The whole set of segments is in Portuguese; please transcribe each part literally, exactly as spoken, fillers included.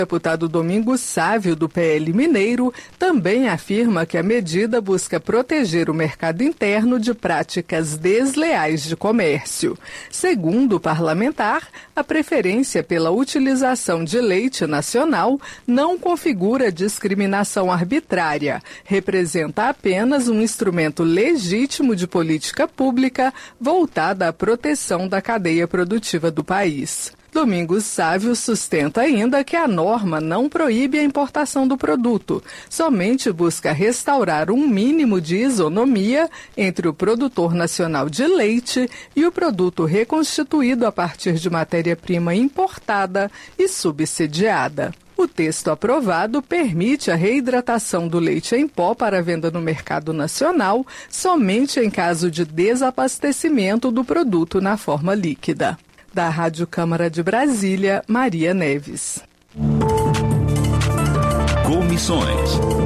O deputado Domingos Sávio, do P L Mineiro, também afirma que a medida busca proteger o mercado interno de práticas desleais de comércio. Segundo o parlamentar, a preferência pela utilização de leite nacional não configura discriminação arbitrária, representa apenas um instrumento legítimo de política pública voltada à proteção da cadeia produtiva do país. Domingos Sávio sustenta ainda que a norma não proíbe a importação do produto, somente busca restaurar um mínimo de isonomia entre o produtor nacional de leite e o produto reconstituído a partir de matéria-prima importada e subsidiada. O texto aprovado permite a reidratação do leite em pó para venda no mercado nacional somente em caso de desabastecimento do produto na forma líquida. Da Rádio Câmara de Brasília, Maria Neves. Comissões.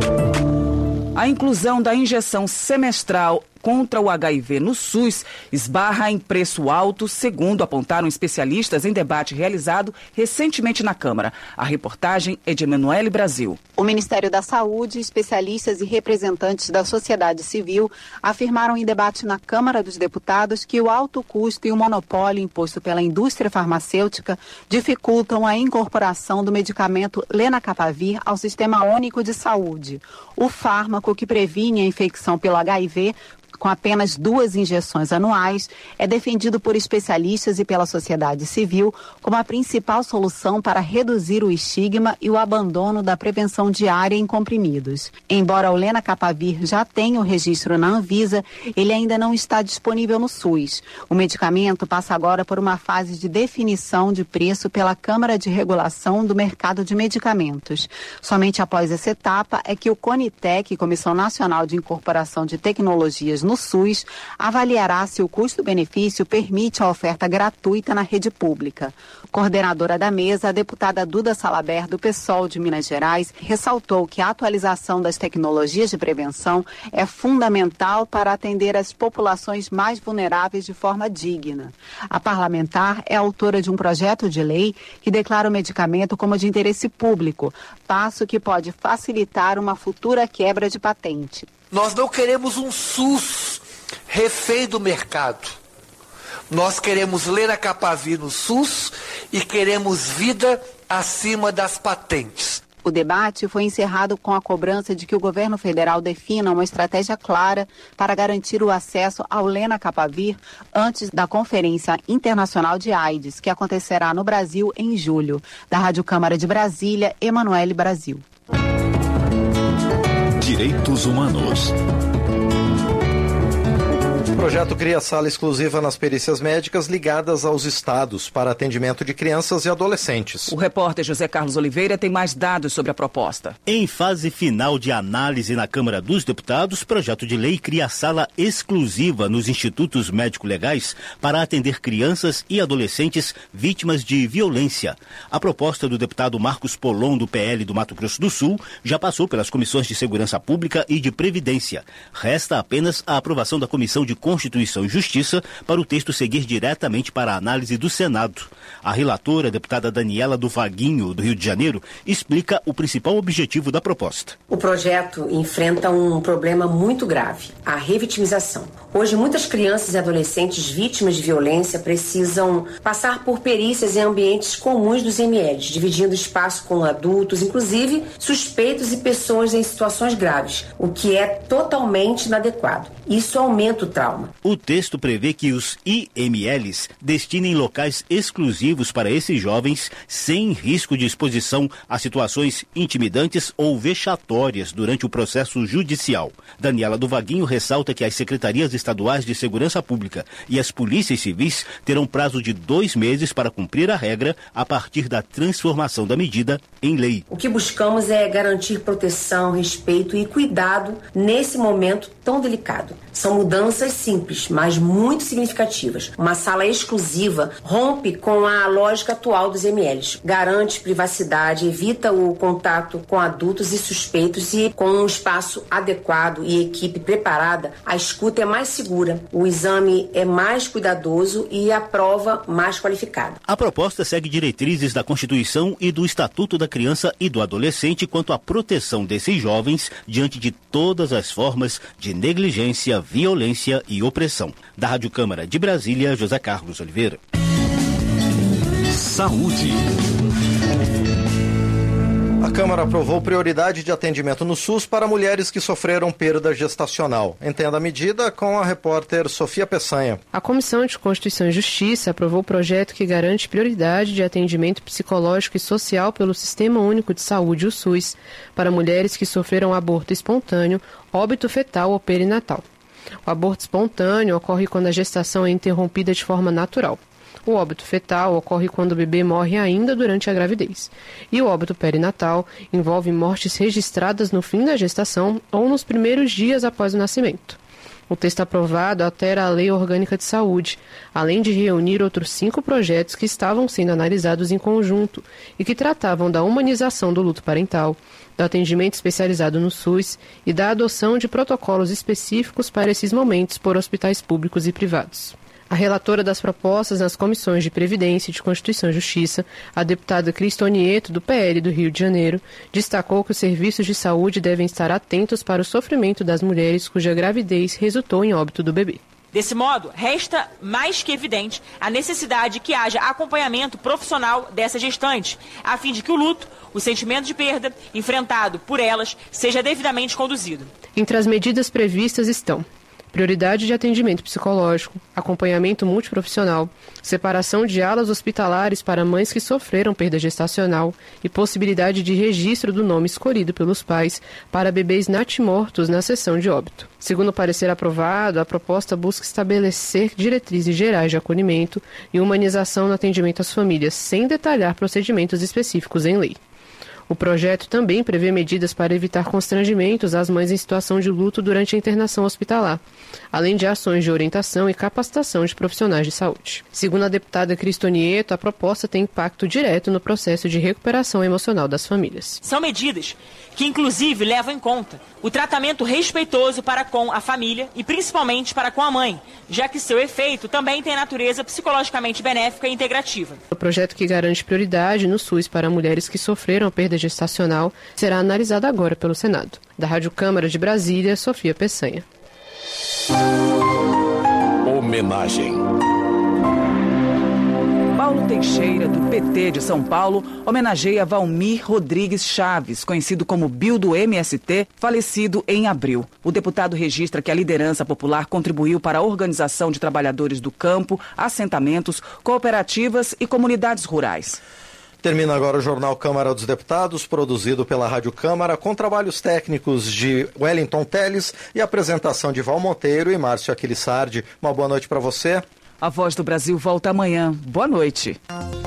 A inclusão da injeção semestral contra o H I V no SUS esbarra em preço alto, segundo apontaram especialistas em debate realizado recentemente na Câmara. A reportagem é de Emanuele Brasil. O Ministério da Saúde, especialistas e representantes da sociedade civil afirmaram em debate na Câmara dos Deputados que o alto custo e o monopólio imposto pela indústria farmacêutica dificultam a incorporação do medicamento Lenacapavir ao Sistema Único de Saúde. O fármaco que previne a infecção pelo H I V com apenas duas injeções anuais, é defendido por especialistas e pela sociedade civil como a principal solução para reduzir o estigma e o abandono da prevenção diária em comprimidos. Embora o Lenacapavir já tenha o registro na Anvisa, ele ainda não está disponível no SUS. O medicamento passa agora por uma fase de definição de preço pela Câmara de Regulação do Mercado de Medicamentos. Somente após essa etapa é que o CONITEC, Comissão Nacional de Incorporação de Tecnologias no SUS, avaliará se o custo-benefício permite a oferta gratuita na rede pública. Coordenadora da mesa, a deputada Duda Salaber, do PSOL de Minas Gerais, ressaltou que a atualização das tecnologias de prevenção é fundamental para atender as populações mais vulneráveis de forma digna. A parlamentar é autora de um projeto de lei que declara o medicamento como de interesse público, passo que pode facilitar uma futura quebra de patente. Nós não queremos um SUS refém do mercado. Nós queremos Lenacapavir no SUS e queremos vida acima das patentes. O debate foi encerrado com a cobrança de que o governo federal defina uma estratégia clara para garantir o acesso ao Lenacapavir antes da Conferência Internacional de AIDS, que acontecerá no Brasil em julho. Da Rádio Câmara de Brasília, Emanuele Brasil. Direitos Humanos. O projeto cria sala exclusiva nas perícias médicas ligadas aos estados para atendimento de crianças e adolescentes. O repórter José Carlos Oliveira tem mais dados sobre a proposta. Em fase final de análise na Câmara dos Deputados, o projeto de lei cria sala exclusiva nos institutos médico-legais para atender crianças e adolescentes vítimas de violência. A proposta do deputado Marcos Polon, do P L do Mato Grosso do Sul, já passou pelas comissões de Segurança Pública e de Previdência. Resta apenas a aprovação da Comissão de Constituição e Justiça para o texto seguir diretamente para a análise do Senado. A relatora, a deputada Daniela do Vaguinho, do Rio de Janeiro, explica o principal objetivo da proposta. O projeto enfrenta um problema muito grave, a revitimização. Hoje, muitas crianças e adolescentes vítimas de violência precisam passar por perícias em ambientes comuns dos M Ls, dividindo espaço com adultos, inclusive suspeitos e pessoas em situações graves, o que é totalmente inadequado. Isso aumenta o trauma. O texto prevê que os I M Ls destinem locais exclusivos para esses jovens sem risco de exposição a situações intimidantes ou vexatórias durante o processo judicial. Daniela do Vaguinho ressalta que as secretarias estaduais de segurança pública e as polícias civis terão prazo de dois meses para cumprir a regra a partir da transformação da medida em lei. O que buscamos é garantir proteção, respeito e cuidado nesse momento tão delicado. São mudanças simples, mas muito significativas. Uma sala exclusiva rompe com a lógica atual dos M Ls. Garante privacidade, evita o contato com adultos e suspeitos e com um espaço adequado e equipe preparada, a escuta é mais segura, o exame é mais cuidadoso e a prova mais qualificada. A proposta segue diretrizes da Constituição e do Estatuto da Criança e do Adolescente quanto à proteção desses jovens diante de todas as formas de negligência, violência e opressão. Da Rádio Câmara de Brasília, José Carlos Oliveira. Saúde. A Câmara aprovou prioridade de atendimento no SUS para mulheres que sofreram perda gestacional. Entenda a medida com a repórter Sofia Peçanha. A Comissão de Constituição e Justiça aprovou o projeto que garante prioridade de atendimento psicológico e social pelo Sistema Único de Saúde, o SUS, para mulheres que sofreram aborto espontâneo, óbito fetal ou perinatal. O aborto espontâneo ocorre quando a gestação é interrompida de forma natural. O óbito fetal ocorre quando o bebê morre ainda durante a gravidez. E o óbito perinatal envolve mortes registradas no fim da gestação ou nos primeiros dias após o nascimento. O texto aprovado altera a Lei Orgânica de Saúde, além de reunir outros cinco projetos que estavam sendo analisados em conjunto e que tratavam da humanização do luto parental, do atendimento especializado no SUS e da adoção de protocolos específicos para esses momentos por hospitais públicos e privados. A relatora das propostas nas comissões de Previdência e de Constituição e Justiça, a deputada Cristonieto, do P L do Rio de Janeiro, destacou que os serviços de saúde devem estar atentos para o sofrimento das mulheres cuja gravidez resultou em óbito do bebê. Desse modo, resta mais que evidente a necessidade de que haja acompanhamento profissional dessa gestante, a fim de que o luto, o sentimento de perda enfrentado por elas, seja devidamente conduzido. Entre as medidas previstas estão prioridade de atendimento psicológico, acompanhamento multiprofissional, separação de alas hospitalares para mães que sofreram perda gestacional e possibilidade de registro do nome escolhido pelos pais para bebês natimortos na sessão de óbito. Segundo o parecer aprovado, a proposta busca estabelecer diretrizes gerais de acolhimento e humanização no atendimento às famílias, sem detalhar procedimentos específicos em lei. O projeto também prevê medidas para evitar constrangimentos às mães em situação de luto durante a internação hospitalar, além de ações de orientação e capacitação de profissionais de saúde. Segundo a deputada Cristonieto, a proposta tem impacto direto no processo de recuperação emocional das famílias. São medidas que, inclusive, levam em conta o tratamento respeitoso para com a família e, principalmente, para com a mãe, já que seu efeito também tem natureza psicologicamente benéfica e integrativa. O projeto que garante prioridade no SUS para mulheres que sofreram perda gestacional será analisado agora pelo Senado. Da Rádio Câmara de Brasília, Sofia Peçanha. Homenagem. Paulo Teixeira, do P T de São Paulo, homenageia Valmir Rodrigues Chaves, conhecido como Bill do M S T, falecido em abril. O deputado registra que a liderança popular contribuiu para a organização de trabalhadores do campo, assentamentos, cooperativas e comunidades rurais. Termina agora o Jornal Câmara dos Deputados, produzido pela Rádio Câmara, com trabalhos técnicos de Wellington Teles e apresentação de Val Monteiro e Márcio Aquilissardi. Uma boa noite para você. A Voz do Brasil volta amanhã. Boa noite.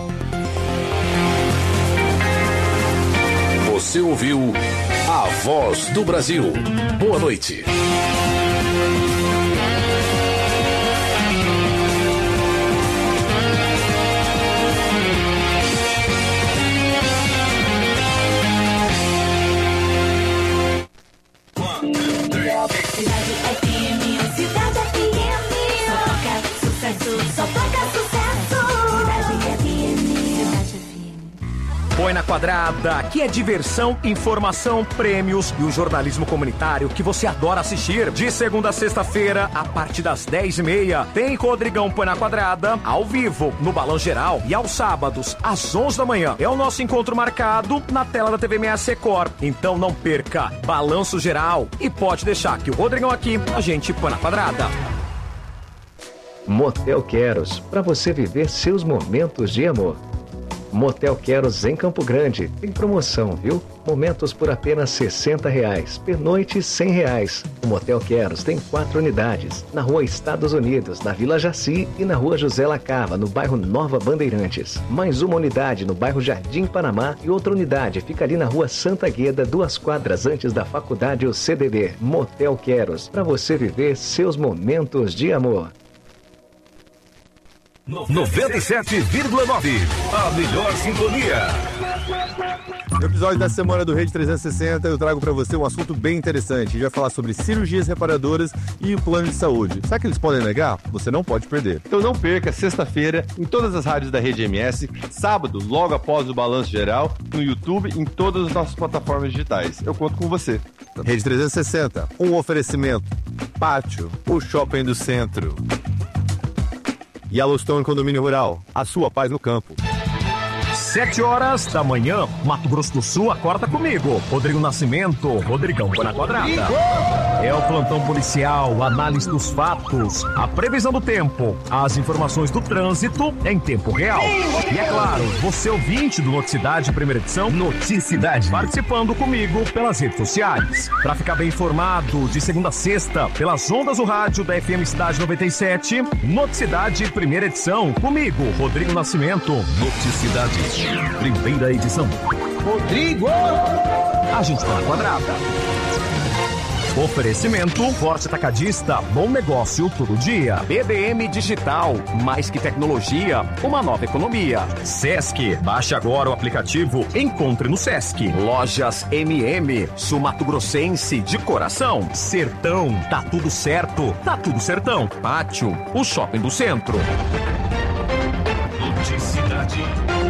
Você ouviu A Voz do Brasil. Boa noite. Põe na Quadrada, aqui é diversão, informação, prêmios e o jornalismo comunitário que você adora assistir. De segunda a sexta-feira, a partir das dez e meia, tem Rodrigão Põe na Quadrada, ao vivo, no Balão Geral, e aos sábados, às onze da manhã. É o nosso encontro marcado na tela da T V Meia Secor. Então não perca, Balanço Geral, e pode deixar que o Rodrigão aqui, a gente põe na quadrada. Motel Queros, para você viver seus momentos de amor. Motel Queros em Campo Grande. Tem promoção, viu? Momentos por apenas sessenta reais. Pernoite, cem reais. O Motel Queros tem quatro unidades. Na rua Estados Unidos, na Vila Jaci e na rua José Lacava, no bairro Nova Bandeirantes. Mais uma unidade no bairro Jardim Panamá e outra unidade fica ali na rua Santa Gueda, duas quadras antes da faculdade O C D D. Motel Queros, para você viver seus momentos de amor. noventa e sete vírgula nove, a melhor sintonia. No episódio da semana do Rede trezentos e sessenta, eu trago para você um assunto bem interessante. A gente vai falar sobre cirurgias reparadoras e o plano de saúde. Sabe que eles podem negar? Você não pode perder. Então não perca, sexta-feira, em todas as rádios da Rede M S, sábado, logo após o Balanço Geral, no YouTube, em todas as nossas plataformas digitais. Eu conto com você. Rede trezentos e sessenta, um oferecimento. Pátio, o shopping do centro. Yellowstone Condomínio Rural, a sua paz no campo. Sete horas da manhã, Mato Grosso do Sul, acorda comigo. Rodrigo Nascimento, Rodrigão põe na quadrada. É o plantão policial, análise dos fatos, a previsão do tempo, as informações do trânsito em tempo real. E é claro, você ouvinte do Noticidade, primeira edição, Noticidade, participando comigo pelas redes sociais. Para ficar bem informado, de segunda a sexta, pelas ondas do rádio da F M Cidade noventa e sete, Noticidade, primeira edição, comigo, Rodrigo Nascimento. Noticidade, primeira edição. Rodrigo! A gente tá na quadrada. Oferecimento, Forte Atacadista, bom negócio todo dia. B D M Digital, mais que tecnologia, uma nova economia. Sesc, baixe agora o aplicativo, encontre no Sesc. Lojas M M, Sul Mato Grossense de coração. Sertão, tá tudo certo, tá tudo sertão. Pátio, o shopping do centro. Noticidade.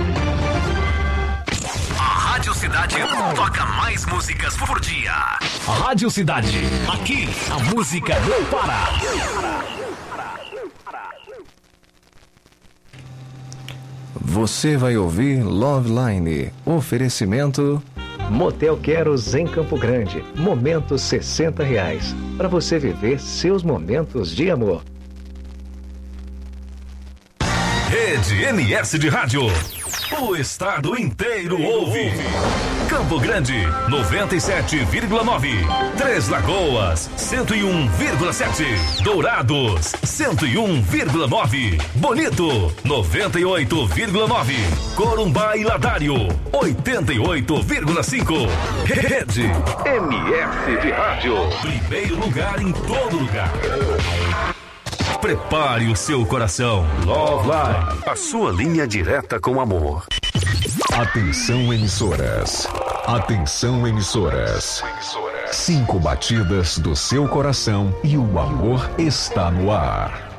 Rádio Cidade toca mais músicas por dia. Rádio Cidade, aqui a música não para. Você vai ouvir Love Line. Oferecimento Motel Queros em Campo Grande. Momentos sessenta reais. Para você viver seus momentos de amor. Rede M S de Rádio. O estado inteiro ouve. Campo Grande, noventa e sete vírgula nove. Três Lagoas, cento e um vírgula sete. Dourados, cento e um vírgula nove. Bonito, noventa e oito vírgula nove. Corumbá e Ladário, oitenta e oito vírgula cinco. Rede M S de Rádio. Primeiro lugar em todo lugar. Prepare o seu coração. Love Line, a sua linha direta com amor. Atenção, emissoras. Atenção, emissoras. Cinco batidas do seu coração e o amor está no ar.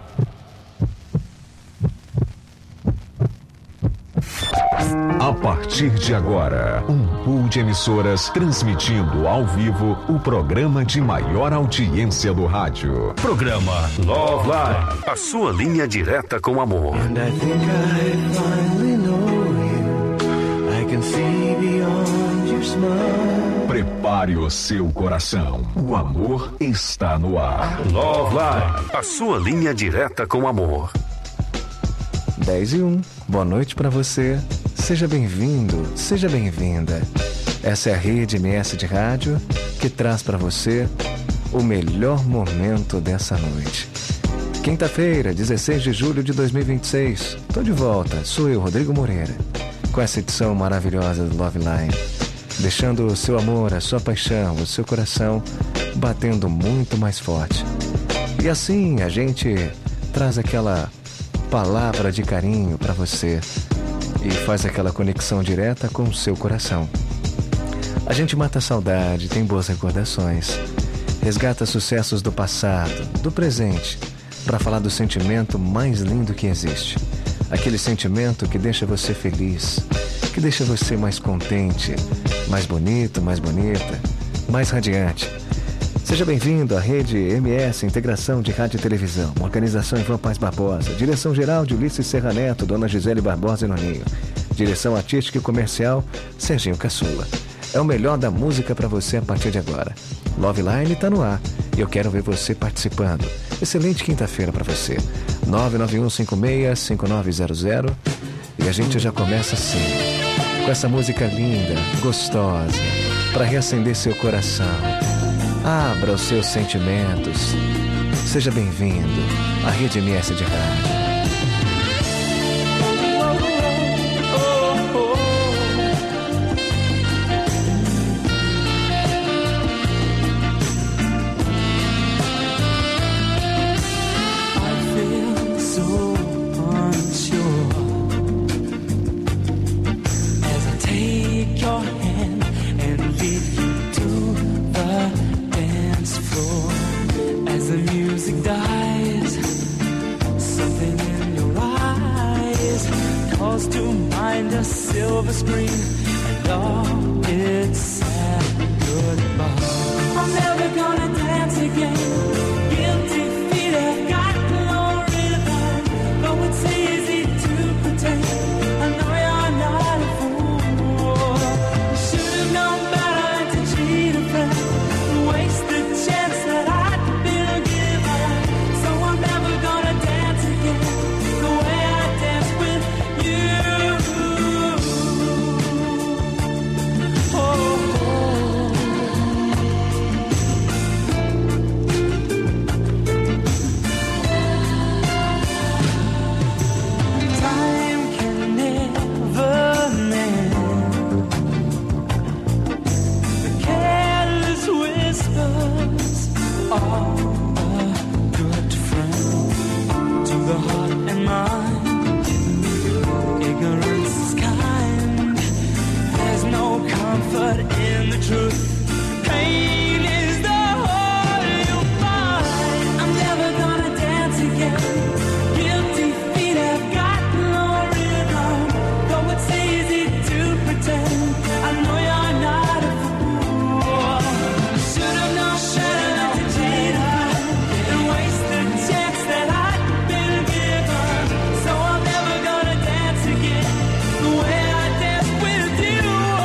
A partir de agora, um pool de emissoras transmitindo ao vivo o programa de maior audiência do rádio. Programa Love Line, a sua linha direta com amor. And I think I finally know you. I can see beyond your smile. Prepare o seu coração. O amor está no ar. Love Line, a sua linha direta com amor. dez e um. Boa noite para você. Seja bem-vindo, seja bem-vinda. Essa é a Rede M S de Rádio que traz para você o melhor momento dessa noite. Quinta-feira, dezesseis de julho de dois mil e vinte e seis. Tô de volta, sou eu, Rodrigo Moreira, com essa edição maravilhosa do Love Line, deixando o seu amor, a sua paixão, o seu coração batendo muito mais forte. E assim a gente traz aquela palavra de carinho para você e faz aquela conexão direta com o seu coração. A gente mata a saudade, tem boas recordações, resgata sucessos do passado, do presente, para falar do sentimento mais lindo que existe. Aquele sentimento que deixa você feliz, que deixa você mais contente, mais bonito, mais bonita, mais radiante. Seja bem-vindo à Rede M S, Integração de Rádio e Televisão, organização Ivan Paz Barbosa, direção-geral de Ulisses Serra Neto, Dona Gisele Barbosa e Noninho, direção artística e comercial, Serginho Caçula. É o melhor da música para você a partir de agora. Love Line tá no ar e eu quero ver você participando. Excelente quinta-feira para você. nove nove um cinco seis cinco nove zero zero. E a gente já começa assim, com essa música linda, gostosa, para reacender seu coração. Abra os seus sentimentos. Seja bem-vindo à Rede M S de Rádio. Silver screen and all its sad goodbye. I'm never gonna dance again. Guilty feet have got no rhythm. Though it's easy to pretend, I know you're not a fool. You should have known better to cheat a friend, waste the chance that I'd been given. So I'm never gonna dance again the way I danced with you. In the truth, pain is the whole you'll find. I'm never gonna dance again. Guilty feet have got no rhythm. Though it's easy to pretend, I know you're not a fool. Should have known better to cheat and waste the chance that I'd been given. So I'm never gonna dance again the way I danced with you.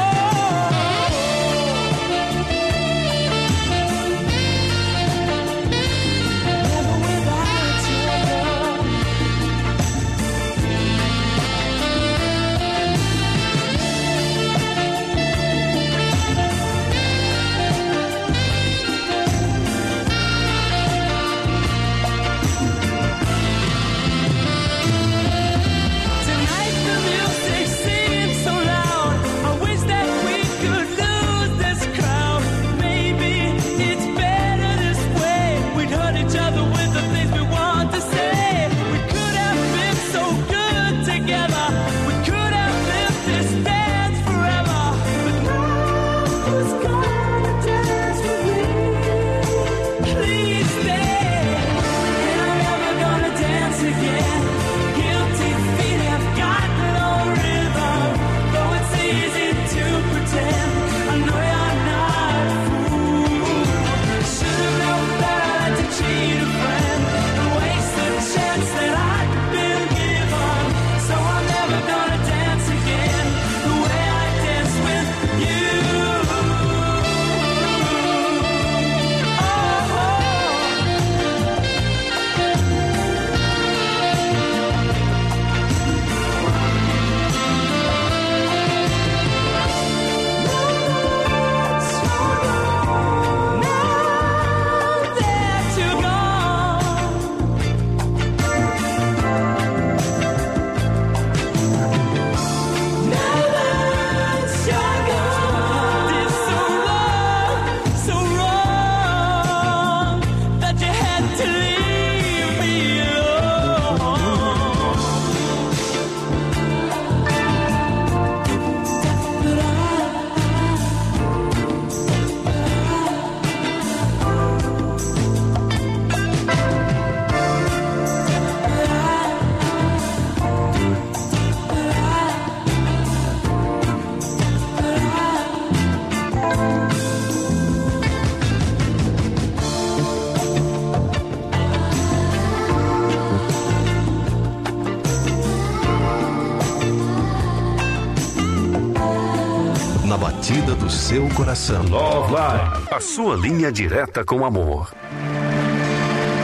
Na batida do seu coração. Love Live, a sua linha direta com amor.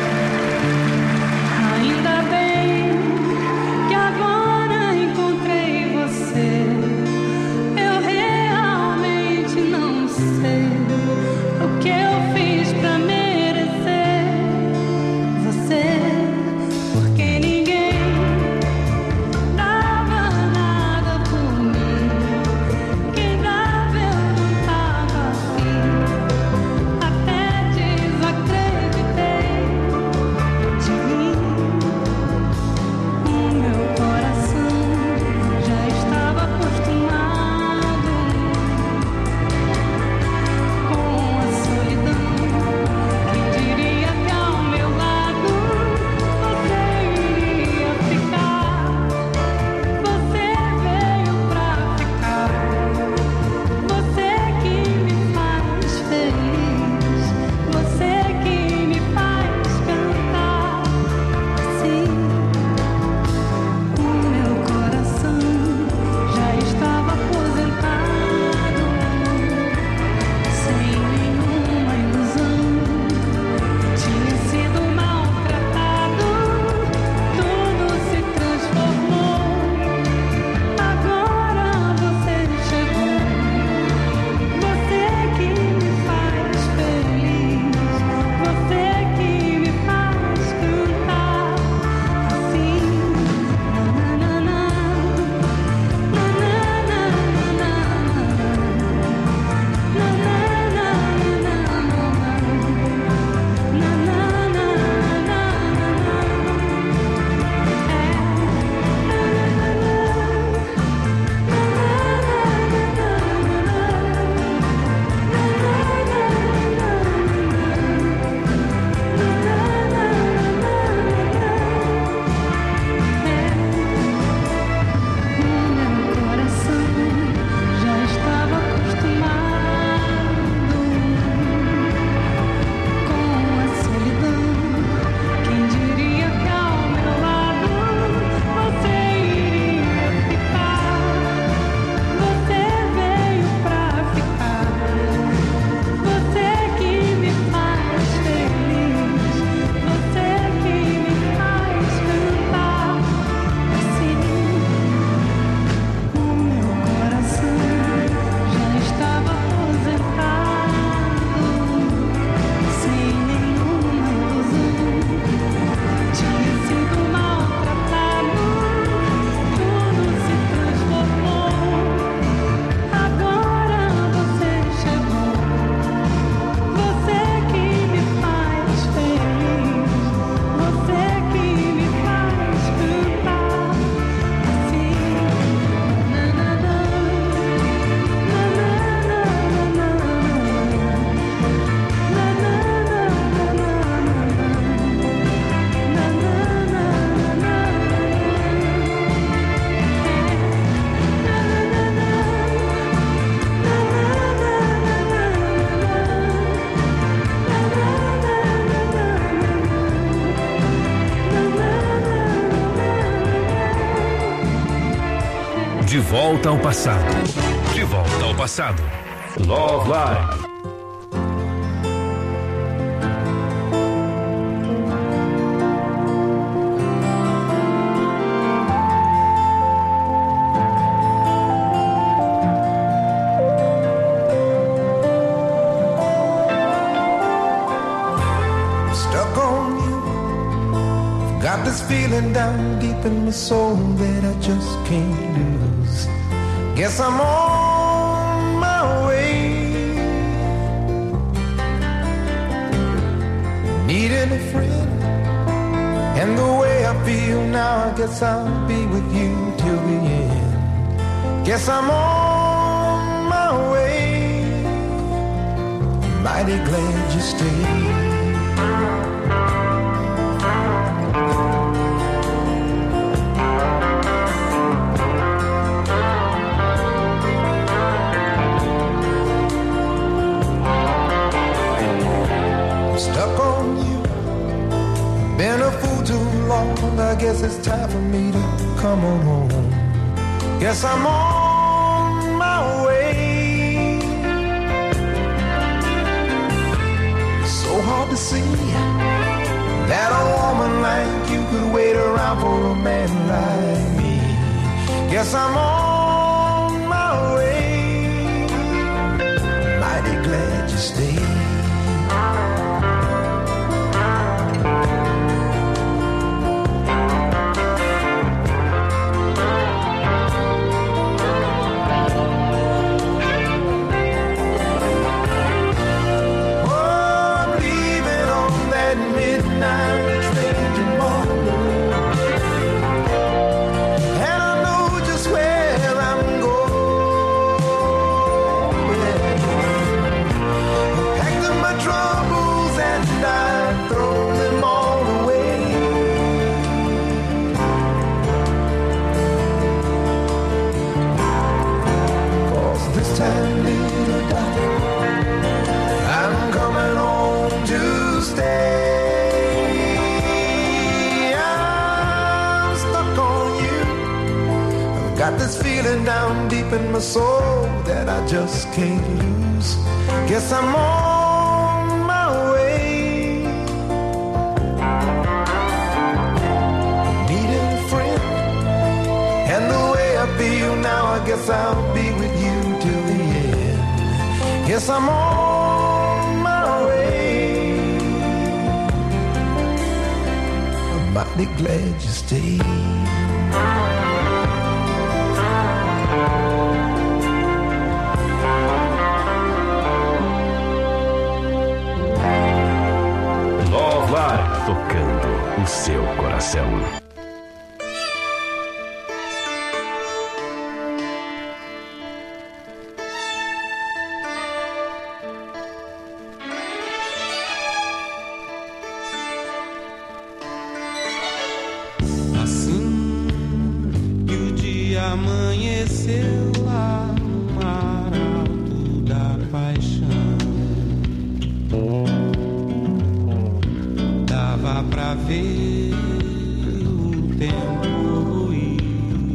Ainda bem que agora encontrei volta ao passado. De volta ao passado. Love Live. Got this feeling down deep in my soul that I just can't lose. Guess I'm on my way. Needing a friend, and the way I feel now, I guess I'll be with you till the end. Guess I'm on my way. Mighty glad you stayed. Stuck on you, been a fool too long. I guess it's time for me to come on home. Guess I'm on my way. So hard to see that a woman like you could wait around for a man like me. Guess I'm on my way. Mighty glad you stayed. Got this feeling down deep in my soul that I just can't lose. Guess I'm on my way. Needing a friend, and the way I feel now, I guess I'll be with you till the end. Guess I'm on my way. I'm mighty glad you stayed. Love Live, tocando o seu coração. Assim que o dia amanheceu lá no mar alto da paixão, dava pra ver o tempo ruir.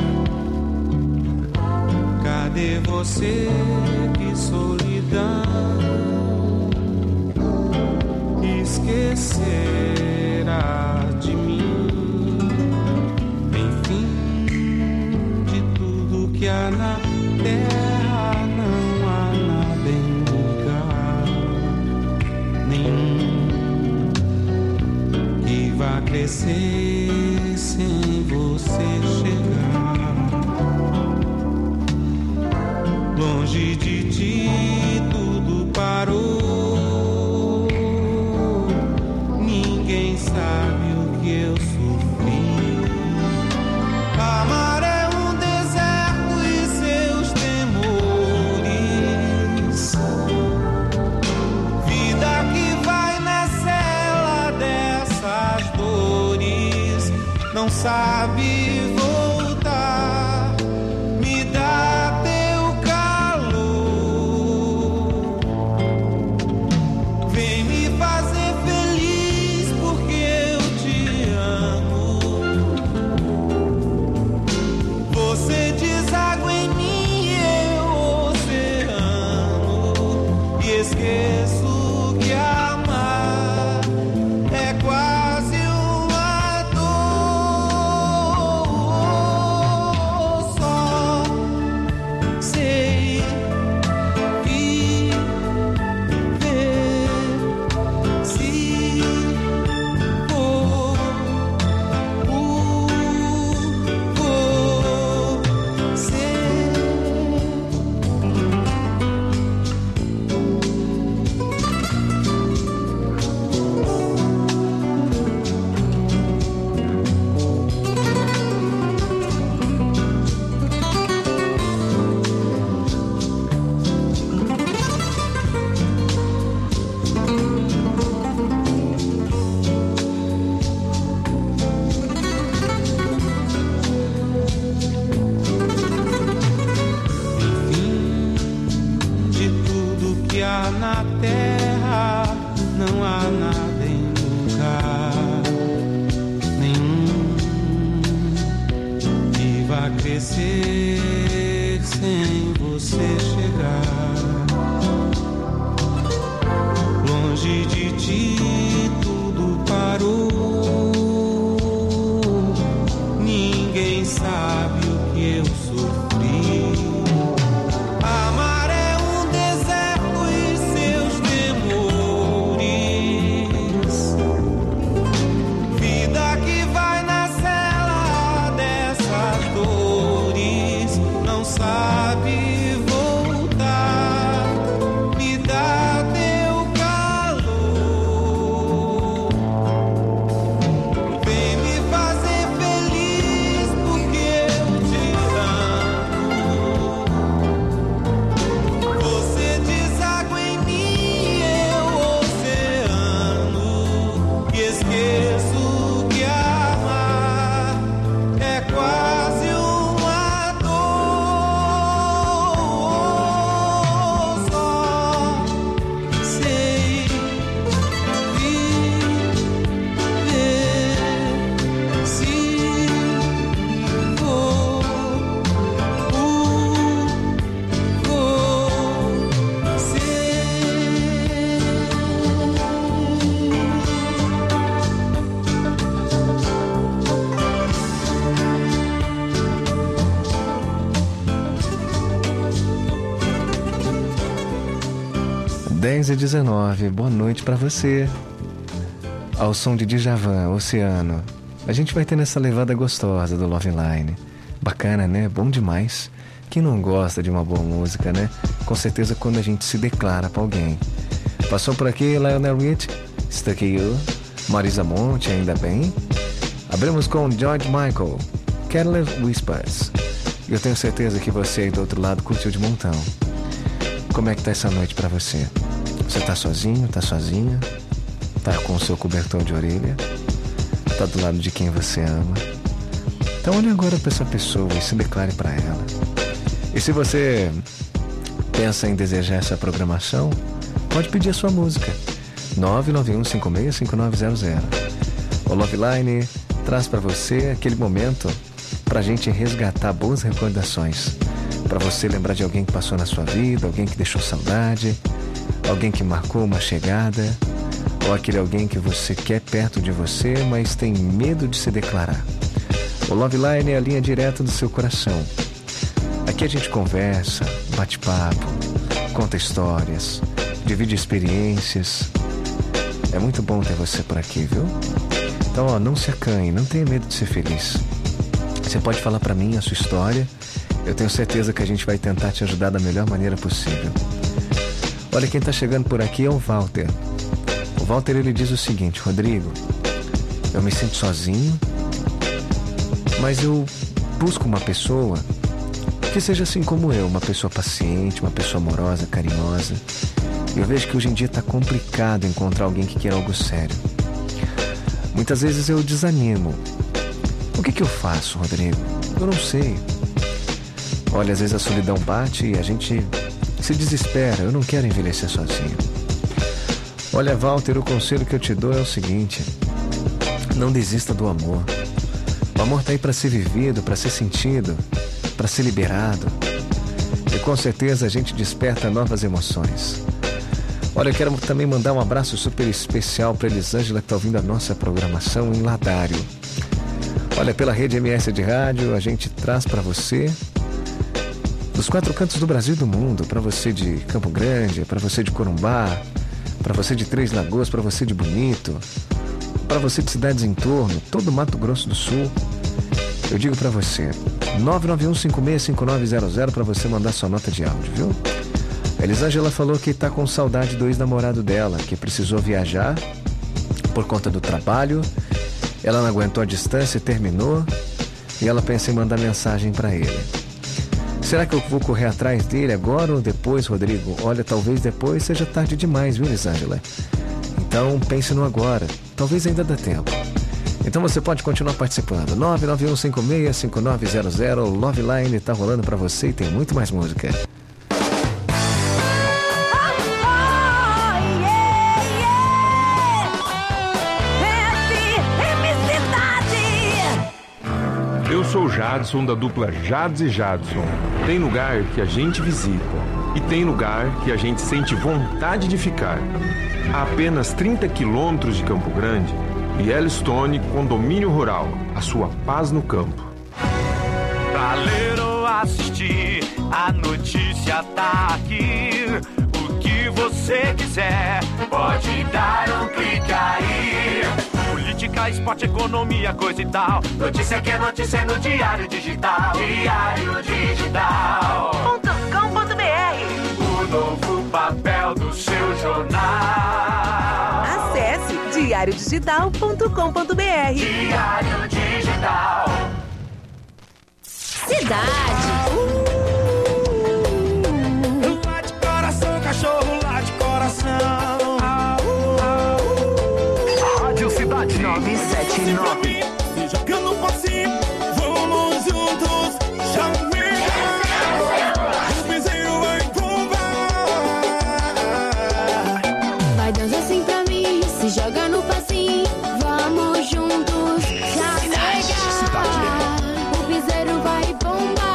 Cadê você, que solidão, esquecerá de mim? Enfim, de tudo que há na terra, não há nada em lugar nenhum que vá crescer sem você chegar. Longe de ti tudo parou. Ninguém sabe o que eu sofri. Amar é um deserto e seus temores. Vida que vai na cela dessas dores. Não sabe voltar. Me dá teu calor. Vem me fazer feliz porque eu te amo. Você diz a que há na terra, não há nada em lugar nenhum que vá crescer sem você chegar. Longe de ti tudo parou, ninguém sabe o que eu sofri. Amar é um deserto e seus temores, vida que vai na cela dessas dores, não sabe voltar, me dá teu calor, vem me fazer feliz porque eu te amo. Você deságua em mim, eu oceano, e esqueço que amar é quase uma dor. Só sei viver se for dez e dezenove, boa noite pra você. Ao som de Djavan, Oceano. A gente vai ter nessa levada gostosa do Love Line. Bacana, né? Bom demais. Quem não gosta de uma boa música, né? Com certeza quando a gente se declara pra alguém. Passou por aqui Lionel Rich, Stuck You, Marisa Monte, ainda bem. Abrimos com George Michael, Careless Whispers. E eu tenho certeza que você aí do outro lado curtiu de montão. Como é que tá essa noite pra você? Você tá sozinho, tá sozinha? Tá com o seu cobertor de orelha? Tá do lado de quem você ama? Então olhe agora pra essa pessoa e se declare pra ela. E se você pensa em desejar essa programação, pode pedir a sua música. nove nove um cinco seis cinco nove zero zero. O Love Line traz pra você aquele momento pra gente resgatar boas recordações. Pra você lembrar de alguém que passou na sua vida, alguém que deixou saudade, alguém que marcou uma chegada, ou aquele alguém que você quer perto de você, mas tem medo de se declarar. O Love Line é a linha direta do seu coração. Aqui a gente conversa, bate papo, conta histórias, divide experiências. É muito bom ter você por aqui, viu? Então, ó, não se acanhe, não tenha medo de ser feliz. Você pode falar pra mim a sua história. Eu tenho certeza que a gente vai tentar te ajudar da melhor maneira possível. Olha, quem tá chegando por aqui é o Walter. O Walter, ele diz o seguinte: Rodrigo, eu me sinto sozinho, mas eu busco uma pessoa que seja assim como eu, uma pessoa paciente, uma pessoa amorosa, carinhosa. Eu vejo que hoje em dia tá complicado encontrar alguém que queira algo sério. Muitas vezes eu desanimo. O que que eu faço, Rodrigo? Eu não sei. Olha, às vezes a solidão bate e a gente se desespera. Eu não quero envelhecer sozinho. Olha, Walter, o conselho que eu te dou é o seguinte: não desista do amor. O amor tá aí para ser vivido, para ser sentido, para ser liberado. E com certeza a gente desperta novas emoções. Olha, eu quero também mandar um abraço super especial para Elisângela, que está ouvindo a nossa programação em Ladário. Olha, pela rede M S de rádio, a gente traz para você, dos quatro cantos do Brasil e do mundo, para você de Campo Grande, para você de Corumbá, para você de Três Lagoas, para você de Bonito, para você de cidades em torno, todo o Mato Grosso do Sul. Eu digo para você, nove nove um cinco seis cinco nove zero zero para você mandar sua nota de áudio, viu? A Elisângela falou que tá com saudade do ex-namorado dela, que precisou viajar por conta do trabalho. Ela não aguentou a distância e terminou. E ela pensa em mandar mensagem para ele. Será que eu vou correr atrás dele agora ou depois, Rodrigo? Olha, talvez depois seja tarde demais, viu, Elisângela? Então pense no agora. Talvez ainda dá tempo. Então você pode continuar participando. nove nove um cinco seis cinco nove zero zero. O Love Line tá rolando para você e tem muito mais música. Jadson da dupla Jads e Jadson. Tem lugar que a gente visita e tem lugar que a gente sente vontade de ficar. A apenas trinta quilômetros de Campo Grande, Yellowstone Condomínio Rural, a sua paz no campo. Pra ler ou assistir, a notícia tá aqui. O que você quiser, pode dar um clique aí. Política, esporte, economia, coisa e tal. Notícia que é notícia no Diário Digital. Diário Digital ponto com ponto br. O novo papel do seu jornal. Acesse diário digital ponto com ponto br. Diário Digital. Cidade. Lá de coração, cachorro, lá de coração. Rádio Cidade nove sete nove. Se jogando por cima, vamos juntos. Já o piseiro vai bombar. Vai dança assim pra mim, se joga no passinho. Vamos juntos, já chega. O piseiro vai bombar.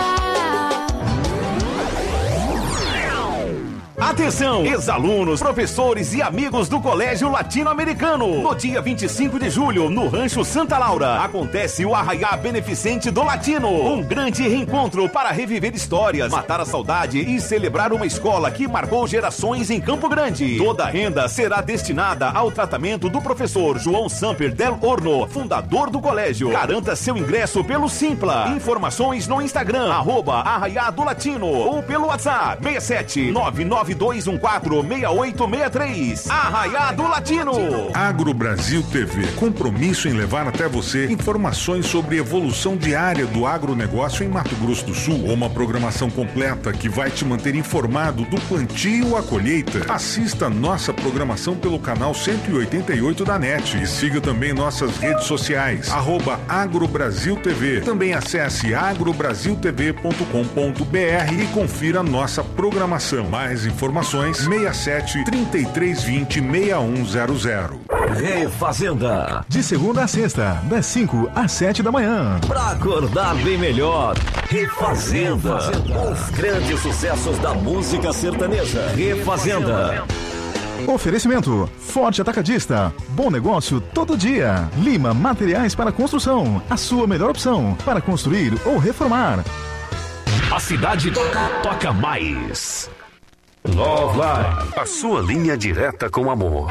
Atenção, ex-alunos, professores e amigos do Colégio Latino-Americano. No dia vinte e cinco de julho, no Rancho Santa Laura, acontece o Arraiá Beneficente do Latino. Um grande reencontro para reviver histórias, matar a saudade e celebrar uma escola que marcou gerações em Campo Grande. Toda a renda será destinada ao tratamento do professor João Samper Del Horno, fundador do colégio. Garanta seu ingresso pelo Simpla. Informações no Instagram, arroba Arraiá do Latino, ou pelo WhatsApp seis sete nove nove dois um quatro seis oito seis três. Arraiá do Latino. Agro Brasil T V, compromisso em levar até você informações sobre evolução diária do agronegócio em Mato Grosso do Sul. Uma programação completa que vai te manter informado do plantio à colheita. Assista nossa programação pelo canal cento e oitenta e oito da NET e siga também nossas redes sociais, arroba Agro Brasil T V. Também acesse agro brasil t v ponto com ponto b r e confira nossa programação. Mais informações seis sete três três dois zero seis um zero zero. Refazenda. De segunda a sexta, das cinco às sete da manhã. Pra acordar bem melhor. Refazenda. Os grandes sucessos da música sertaneja. Refazenda. Oferecimento: Forte Atacadista. Bom negócio todo dia. Lima Materiais para Construção. A sua melhor opção para construir ou reformar. A cidade toca, toca mais. Love Line, a sua linha direta com amor.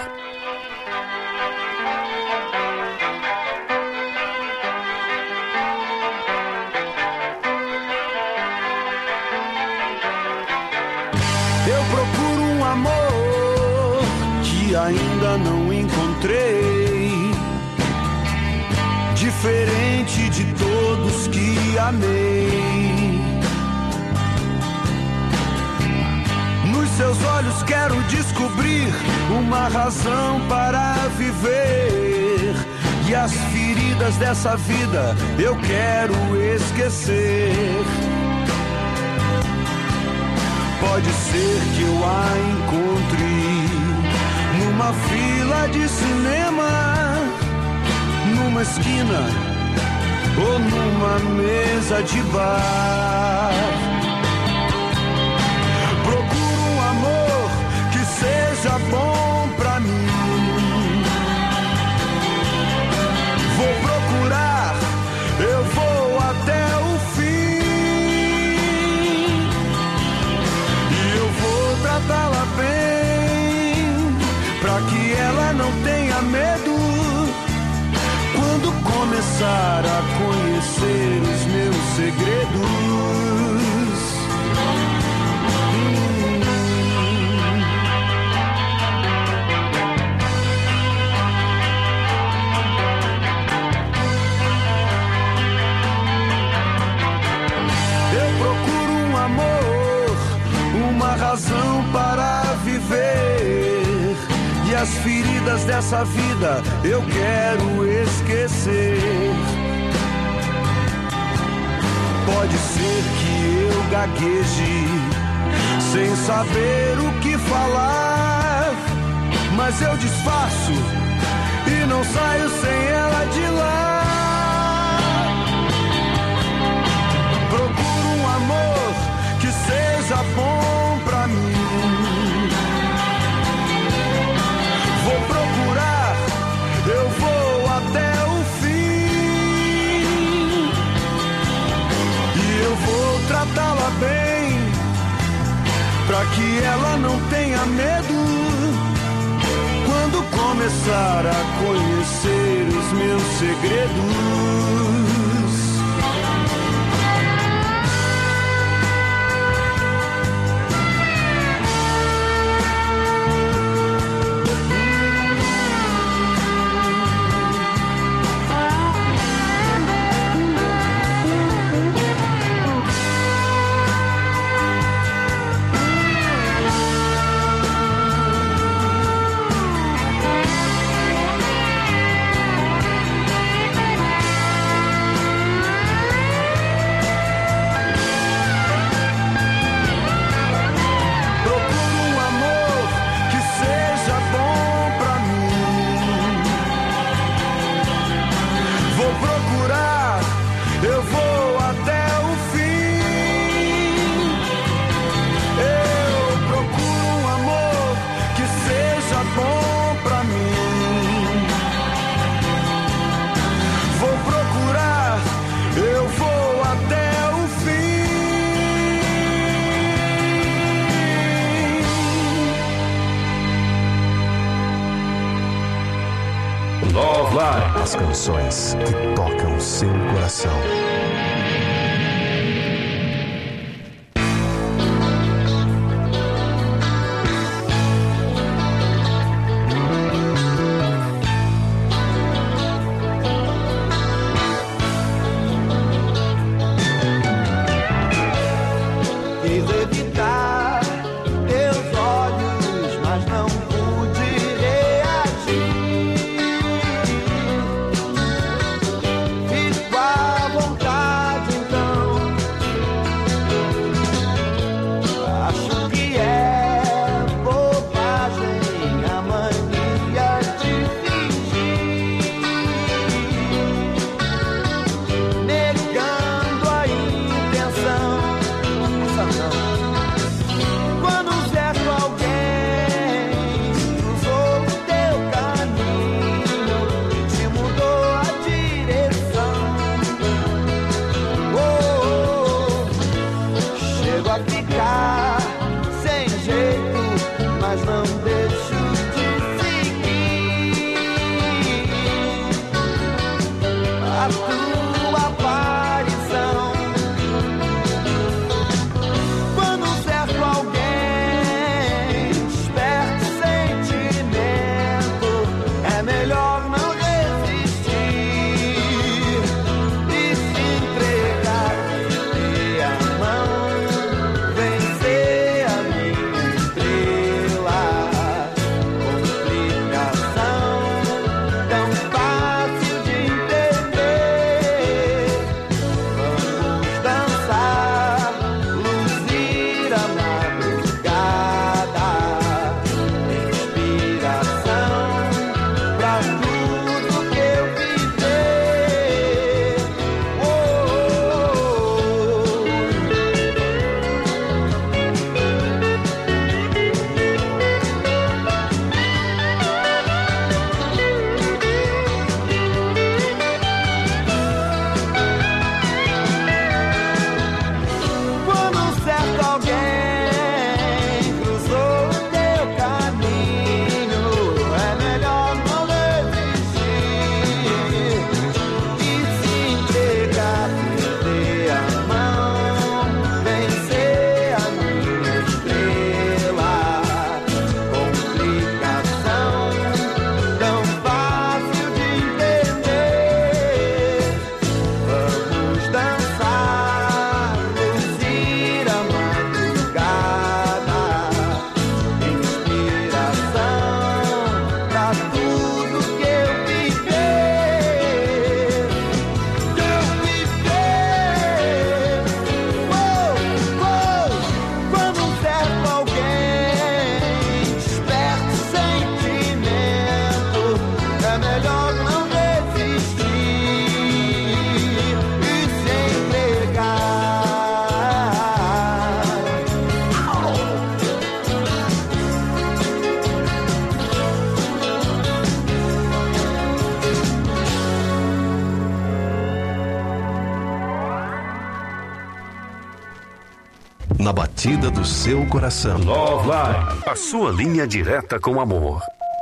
Eu procuro um amor que ainda não encontrei, diferente de todos que amei. Nos seus olhos quero descobrir uma razão para viver, e as feridas dessa vida eu quero esquecer. Pode ser que eu a encontre numa fila de cinema, numa esquina ou numa mesa de bar. Seja bom pra mim. Vou procurar, eu vou até o fim, e eu vou tratá-la bem, pra que ela não tenha medo quando começar a conhecer os meus segredos. Razão para viver, e as feridas dessa vida eu quero esquecer. Pode ser que eu gagueje sem saber o que falar, mas eu disfarço e não saio sem ela de lá. não tenha medo quando começar a conhecer os meus segredos. As canções que tocam seu coração. Quis evitar teus olhos, mas não pude reagir. Fico à vontade. batida do seu coração. Love Line, a sua linha direta com amor.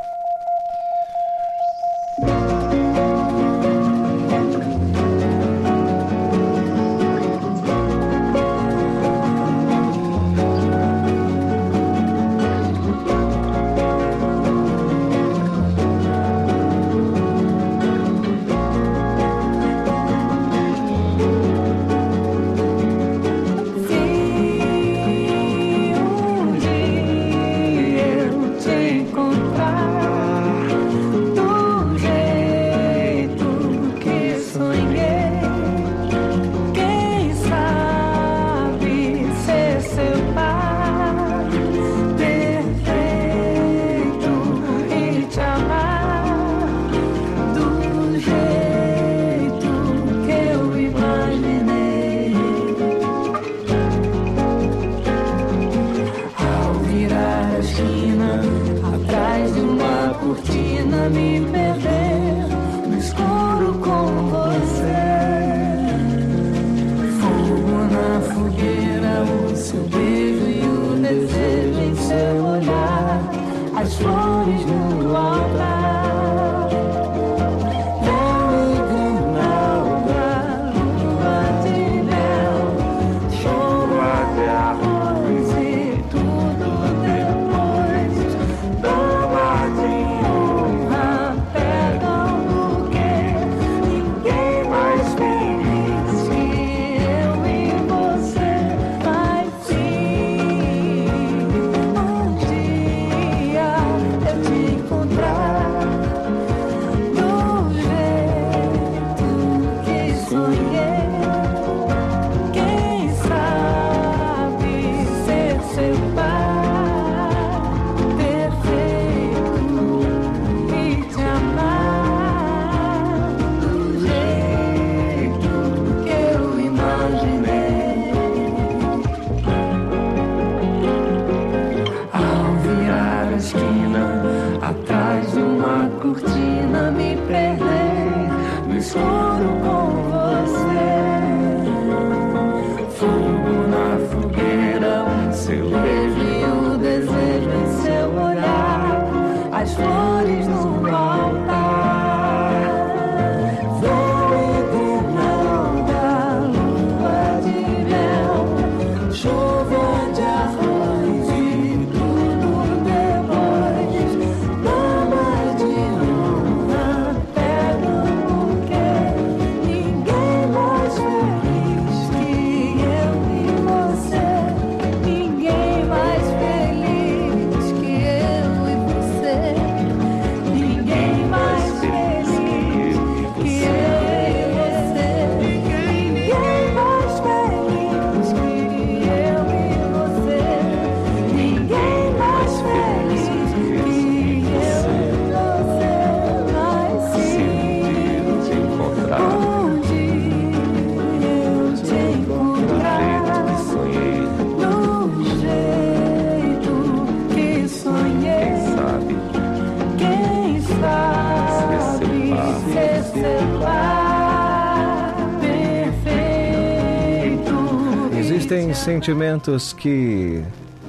Existem sentimentos que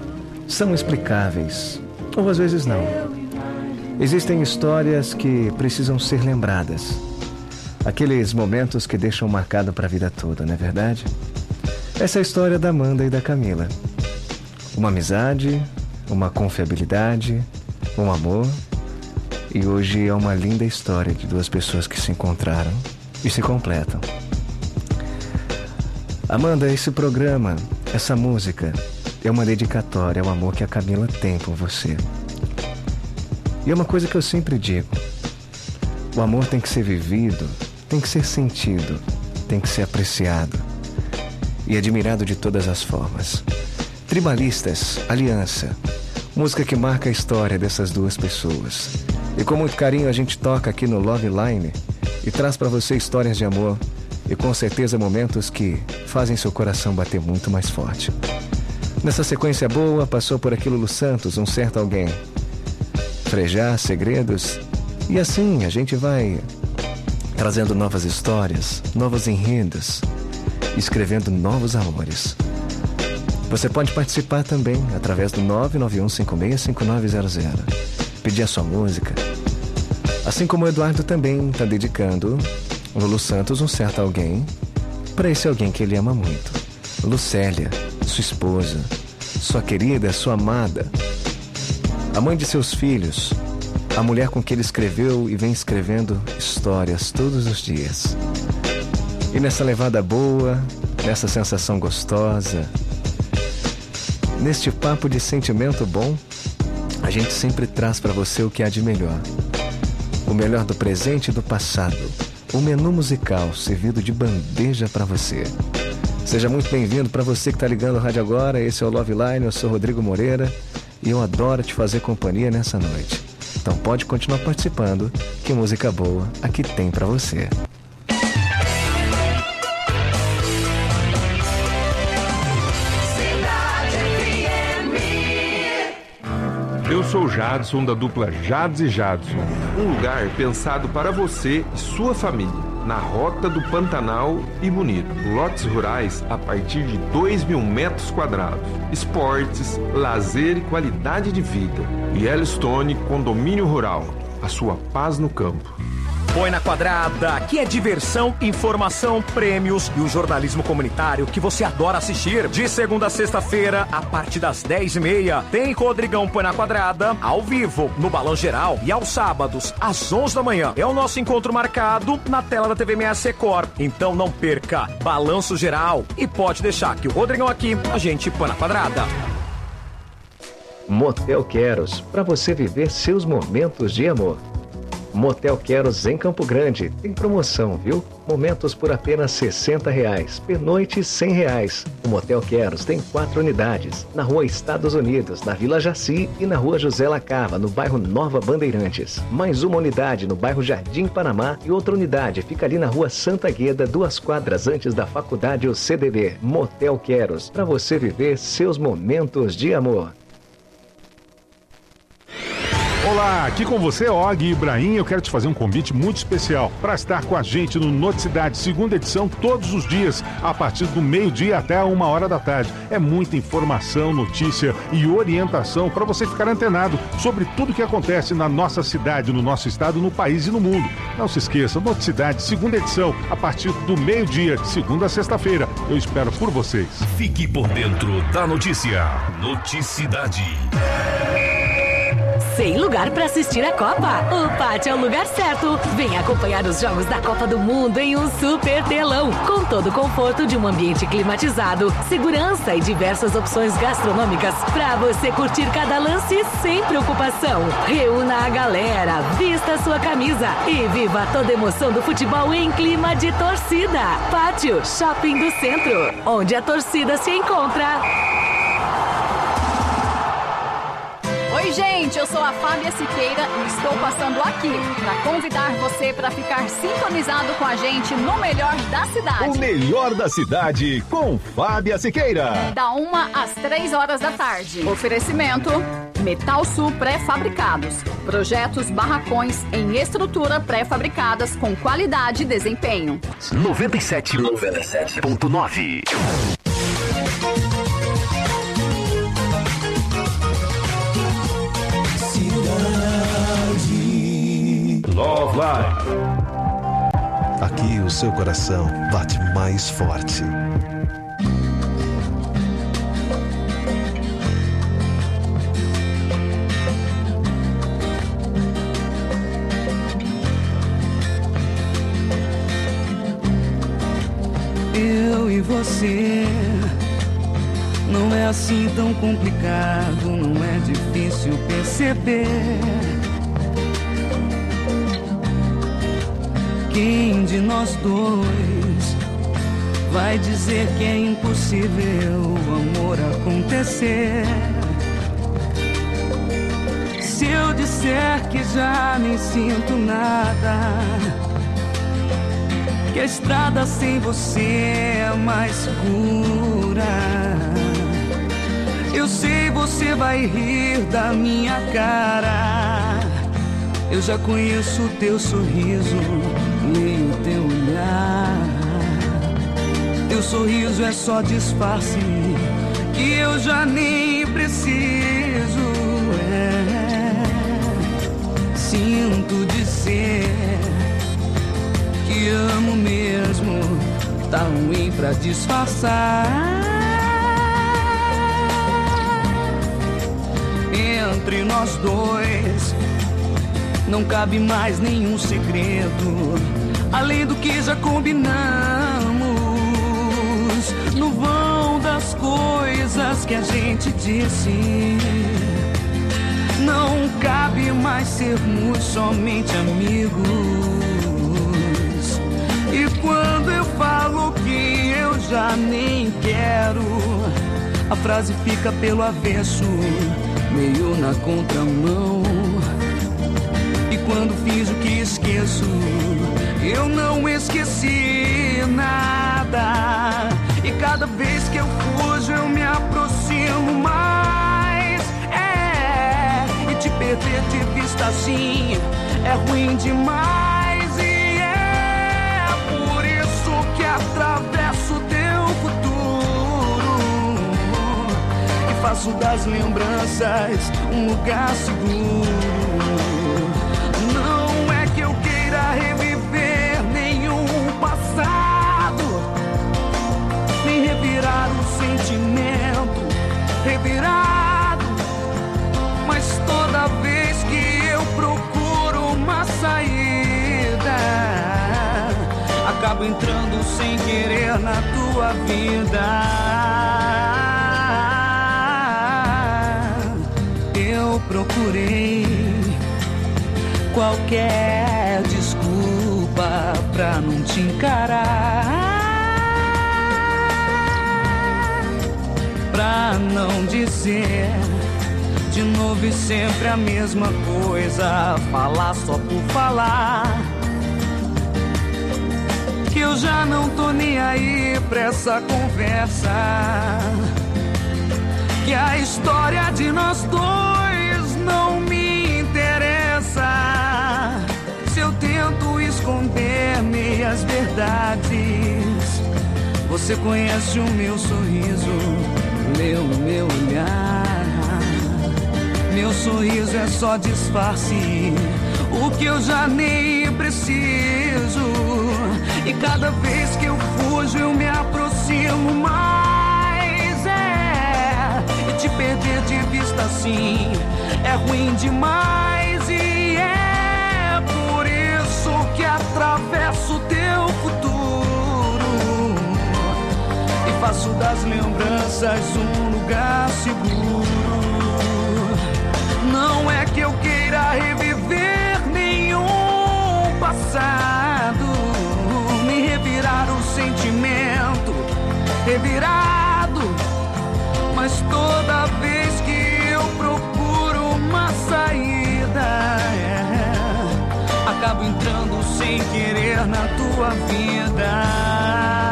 são explicáveis, ou às vezes não. Existem histórias que precisam ser lembradas. Aqueles momentos que deixam marcado para a vida toda, não é verdade? Essa é a história da Amanda e da Camila. Uma amizade, uma confiabilidade, um amor. E hoje é uma linda história de duas pessoas que se encontraram e se completam. Amanda, esse programa, essa música, é uma dedicatória ao amor que a Camila tem por você. E é uma coisa que eu sempre digo: o amor tem que ser vivido, tem que ser sentido, tem que ser apreciado e admirado de todas as formas. Tribalistas, Aliança, música que marca a história dessas duas pessoas. E com muito carinho a gente toca aqui no Love Line e traz para você histórias de amor e com certeza momentos que fazem seu coração bater muito mais forte. Nessa sequência boa, passou por aqui Lulu Santos, Um Certo Alguém, Frejá, Segredos, e assim a gente vai trazendo novas histórias, novos enredos, escrevendo novos amores. Você pode participar também através do nove nove um cinco seis cinco nove zero zero. Pedir a sua música. Assim como o Eduardo também está dedicando o Lulu Santos, um certo alguém, para esse alguém que ele ama muito. Lucélia, sua esposa, sua querida, sua amada, a mãe de seus filhos, a mulher com que ele escreveu e vem escrevendo histórias todos os dias. E nessa levada boa, nessa sensação gostosa, neste papo de sentimento bom, a gente sempre traz para você o que há de melhor. O melhor do presente e do passado. O menu musical servido de bandeja para você. Seja muito bem-vindo para você que está ligando o rádio agora. Esse é o Love Line, eu sou Rodrigo Moreira e eu adoro te fazer companhia nessa noite. Então pode continuar participando, que música boa aqui tem para você. Eu sou o Jadson, da dupla Jads e Jadson. Um lugar pensado para você e sua família, na Rota do Pantanal e Bonito. Lotes rurais a partir de dois mil metros quadrados. Esportes, lazer e qualidade de vida. Yellowstone Condomínio Rural. A sua paz no campo. Põe na Quadrada, que é diversão, informação, prêmios e o jornalismo comunitário que você adora assistir. De segunda a sexta-feira, a partir das dez e meia, tem Rodrigão Põe na Quadrada, ao vivo, no Balão Geral. E aos sábados, às onze da manhã, é o nosso encontro marcado na tela da T V M S Record. Então não perca, Balanço Geral. E pode deixar que o Rodrigão aqui, a gente põe na Quadrada. Motel Queros, para você viver seus momentos de amor. Motel Queros em Campo Grande. Tem promoção, viu? Momentos por apenas sessenta reais. Pernoite cem reais. O Motel Queros tem quatro unidades. Na rua Estados Unidos, na Vila Jaci e na rua José Lacava, no bairro Nova Bandeirantes. Mais uma unidade no bairro Jardim Panamá e outra unidade fica ali na rua Santa Gueda, duas quadras antes da faculdade U C D B. Motel Queros, para você viver seus momentos de amor. Olá, aqui com você, Og Ibrahim. Eu quero te fazer um convite muito especial para estar com a gente no Noticidade, segunda edição, todos os dias, a partir do meio-dia até uma hora da tarde. É muita informação, notícia e orientação para você ficar antenado sobre tudo que acontece na nossa cidade, no nosso estado, no país e no mundo. Não se esqueça, Noticidade, segunda edição, a partir do meio-dia, de segunda a sexta-feira. Eu espero por vocês. Fique por dentro da notícia. Noticidade. Sem lugar para assistir a Copa? O Pátio é o lugar certo. Venha acompanhar os jogos da Copa do Mundo em um super telão, com todo o conforto de um ambiente climatizado, segurança e diversas opções gastronômicas para você curtir cada lance sem preocupação. Reúna a galera, vista sua camisa e viva toda a emoção do futebol em clima de torcida. Pátio Shopping do Centro, onde a torcida se encontra. Oi, gente, eu sou a Fábia Siqueira e estou passando aqui para convidar você para ficar sintonizado com a gente no Melhor da Cidade. O Melhor da Cidade com Fábia Siqueira. Da uma às três horas da tarde. Oferecimento Metal Sul Pré-Fabricados. Projetos barracões em estrutura pré-fabricadas com qualidade e desempenho. noventa e sete ponto nove. Love Live. Aqui o seu coração bate mais forte. Eu e você, não é assim tão complicado, não é difícil perceber. Quem de nós dois vai dizer que é impossível o amor acontecer? Se eu disser que já nem sinto nada, que a estrada sem você é mais segura, eu sei você vai rir da minha cara. Eu já conheço o teu sorriso e o teu olhar. Teu sorriso é só disfarce que que eu já nem preciso. É, sinto dizer que amo mesmo, tá ruim pra disfarçar. Entre nós dois não cabe mais nenhum segredo, além do que já combinamos. No vão das coisas que a gente disse, não cabe mais sermos somente amigos. E quando eu falo que eu já nem quero, a frase fica pelo avesso, meio na contramão. E quando fiz o que esqueço, eu não esqueci nada. E cada vez que eu fujo eu me aproximo mais. É, e te perder de vista assim é ruim demais. E é por isso que atravesso teu futuro e faço das lembranças um lugar seguro. Não é que eu queira reviver nenhum passado, nem revirar o sentimento revirado, mas toda vez que eu procuro uma saída, acabo entrando sem querer na tua vida. Eu procurei qualquer desculpa pra não te encarar, pra não dizer de novo e sempre a mesma coisa, falar só por falar, que eu já não tô nem aí pra essa conversa, que a história de nós dois não me interessa. Se eu tento esconder meias verdades, você conhece o meu sorriso, lê o meu olhar. Meu sorriso é só disfarce, o que eu já nem preciso. E cada vez que eu fujo eu me aproximo mais. É, e te perder de vista assim é ruim demais. E é por isso que atravesso teu futuro e faço das lembranças um lugar seguro. Não é que eu queira reviver nenhum passado, nem revirar o sentimento revirado, mas toda vez que eu procuro uma saída, é, acabo entrando sem querer na tua vida.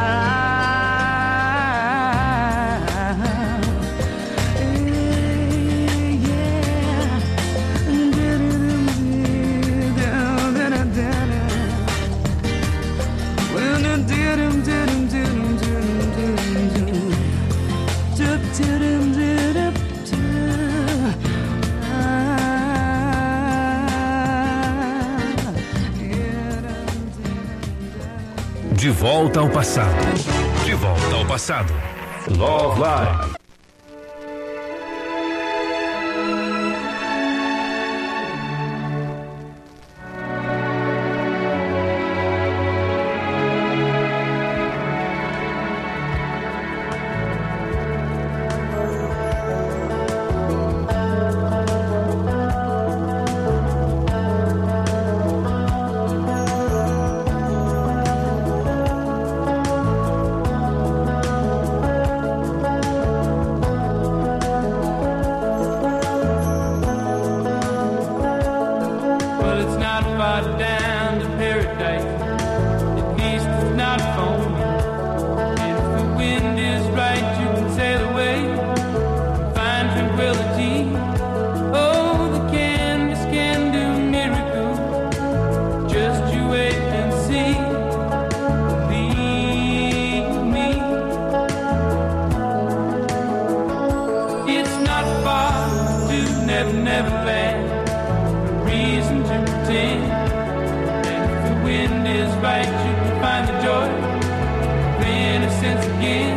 De volta ao passado. De volta ao passado. Love Live. sing. And if the wind is right, you can find the joy of innocence again.